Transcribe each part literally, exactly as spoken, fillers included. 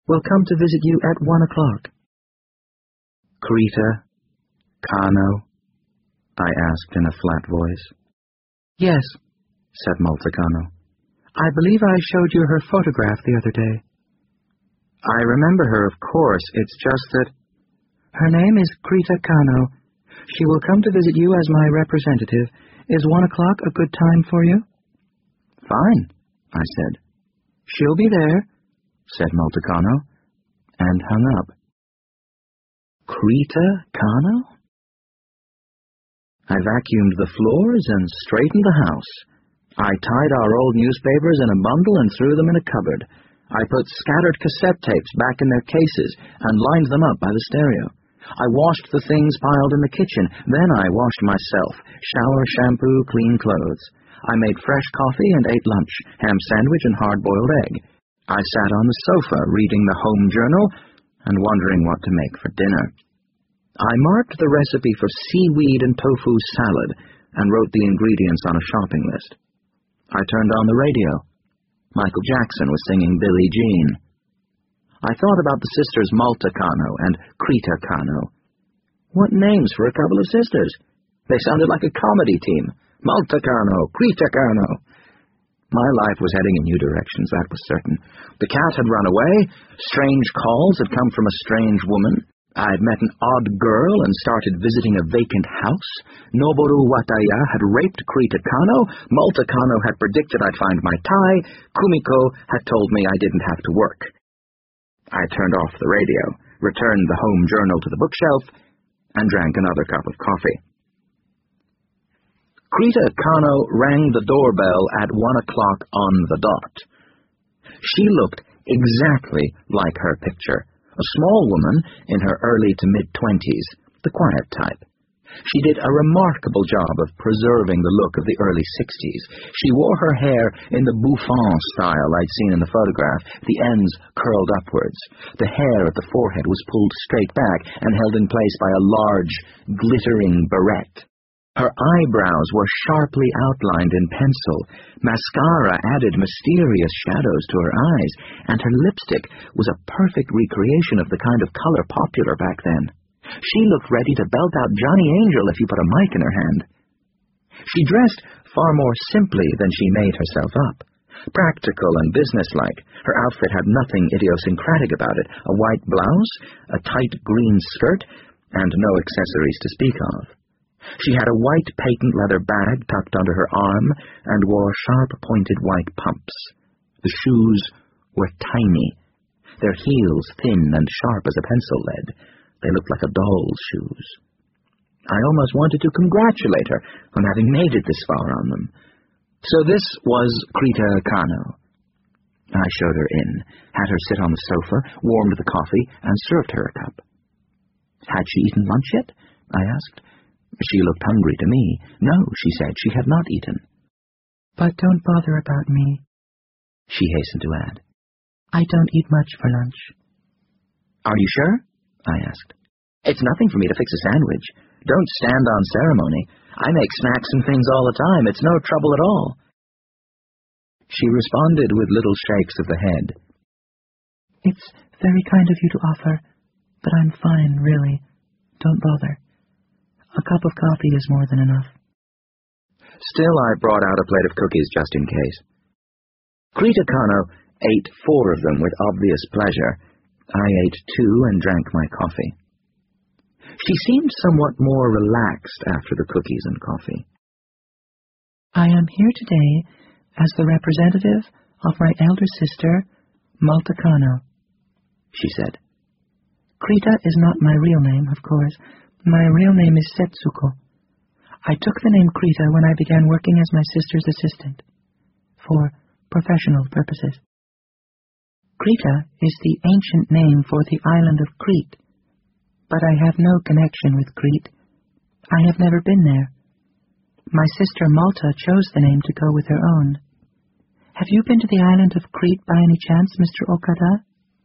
will come to visit you at one o'clock. Krita Kano? I asked in a flat voice. Yes, said Multicano. I believe I showed you her photograph the other day. I remember her, of course. It's just that... Her name is Krita Kano. She will come to visit you as my representative. Is one o'clock a good time for you? Fine, I said. She'll be there, said Multicano, and hung up. Krita Kano? I vacuumed the floors and straightened the house. I tied our old newspapers in a bundle and threw them in a cupboard. I put scattered cassette tapes back in their cases and lined them up by the stereo. I washed the things piled in the kitchen. Then I washed myself. Shower, shampoo, clean clothes. I made fresh coffee and ate lunch, ham sandwich and hard-boiled egg. I sat on the sofa reading the Home Journal and wondering what to make for dinner. I marked the recipe for seaweed and tofu salad and wrote the ingredients on a shopping list. I turned on the radio. Michael Jackson was singing Billie Jean. I thought about the sisters Multicano and Krita Kano. What names for a couple of sisters? They sounded like a comedy team. Multicano, Krita Kano. My life was heading in new directions, that was certain. The cat had run away. Strange calls had come from a strange woman. I had met an odd girl and started visiting a vacant house. Noboru Wataya had raped Krita Kano. Multicano had predicted I'd find my tie. Kumiko had told me I didn't have to work. I turned off the radio, returned the Home Journal to the bookshelf, and drank another cup of coffee. Krita Kano rang the doorbell at one o'clock on the dot. She looked exactly like her picture. A small woman in her early to mid-twenties, the quiet type. She did a remarkable job of preserving the look of the early sixties. She wore her hair in the bouffant style I'd seen in the photograph, the ends curled upwards. The hair at the forehead was pulled straight back and held in place by a large, glittering barrette. Her eyebrows were sharply outlined in pencil. Mascara added mysterious shadows to her eyes, and her lipstick was a perfect recreation of the kind of color popular back then. She looked ready to belt out Johnny Angel if you put a mic in her hand. She dressed far more simply than she made herself up. Practical and businesslike, her outfit had nothing idiosyncratic about it. A white blouse, a tight green skirt, and no accessories to speak of. She had a white patent leather bag tucked under her arm and wore sharp-pointed white pumps. The shoes were tiny, their heels thin and sharp as a pencil lead. They looked like a doll's shoes. I almost wanted to congratulate her on having made it this far on them. So this was Krita Kano. I showed her in, had her sit on the sofa, warmed the coffee, and served her a cup. Had she eaten lunch yet? I asked. She looked hungry to me. No, she said, she had not eaten. But don't bother about me, she hastened to add. I don't eat much for lunch. Are you sure? I asked. It's nothing for me to fix a sandwich. Don't stand on ceremony. I make snacks and things all the time. It's no trouble at all. She responded with little shakes of the head. It's very kind of you to offer, but I'm fine, really. Don't bother. A cup of coffee is more than enough. Still, I brought out a plate of cookies just in case. Krita Kano ate four of them with obvious pleasure. I ate two and drank my coffee. She seemed somewhat more relaxed after the cookies and coffee. I am here today as the representative of my elder sister, Multicano, she said. Krita is not my real name, of course. My real name is Setsuko. I took the name Krita when I began working as my sister's assistant, for professional purposes. Krita is the ancient name for the island of Crete, but I have no connection with Crete. I have never been there. My sister Malta chose the name to go with her own. Have you been to the island of Crete by any chance, Mister Okada?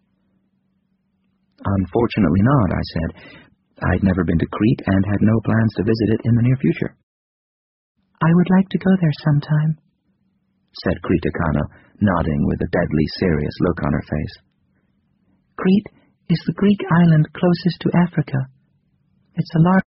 Unfortunately not, I said. I'd never been to Crete and had no plans to visit it in the near future. I would like to go there sometime, said Krita Kano, nodding with a deadly serious look on her face. Crete is the Greek island closest to Africa. It's a large